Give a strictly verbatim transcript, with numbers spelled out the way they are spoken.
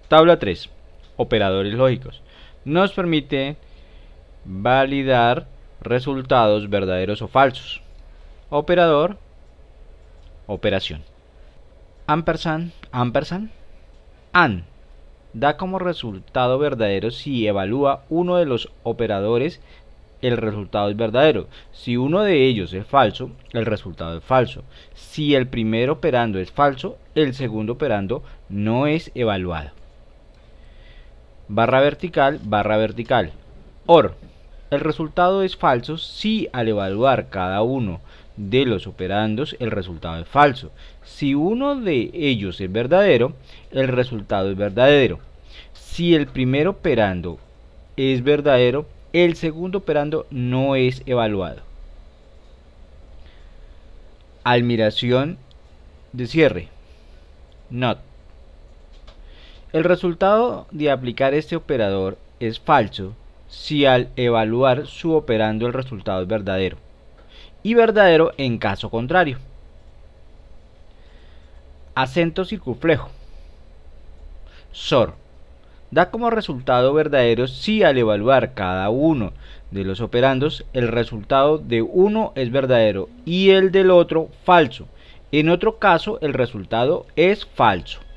Tabla tres. Operadores lógicos. Nos permite validar resultados verdaderos o falsos. Operador, operación. Ampersand, ampersand, AND. Da como resultado verdadero si evalúa uno de los operadores, el resultado es verdadero. Si uno de ellos es falso, el resultado es falso. Si el primer operando es falso, el segundo operando no es evaluado. Barra vertical, barra vertical. OR. El resultado es falso si al evaluar cada uno de los operandos el resultado es falso. Si uno de ellos es verdadero, el resultado es verdadero. Si el primer operando es verdadero, el segundo operando no es evaluado. Admiración de cierre. Not. El resultado de aplicar este operador es falso si al evaluar su operando el resultado es verdadero, y verdadero en caso contrario. Acento circunflejo. SOR. Da como resultado verdadero si al evaluar cada uno de los operandos el resultado de uno es verdadero y el del otro falso. En otro caso el resultado es falso.